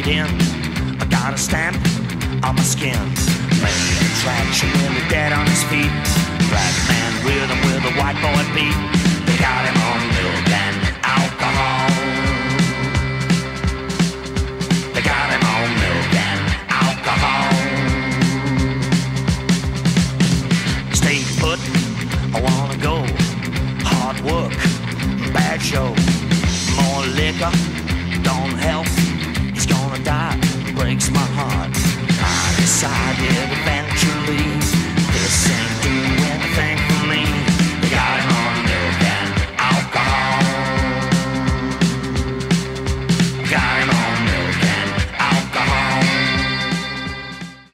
fade in. I got a stamp on my skin. Main attraction, nearly dead on his feet. Black man rhythm with a white boy beat. They got him on milk and alcohol. They got him on milk and alcohol. Stay put, I wanna go. Hard work, bad show. More liquor, don't help. He's gonna die, breaks my heart. I decided eventually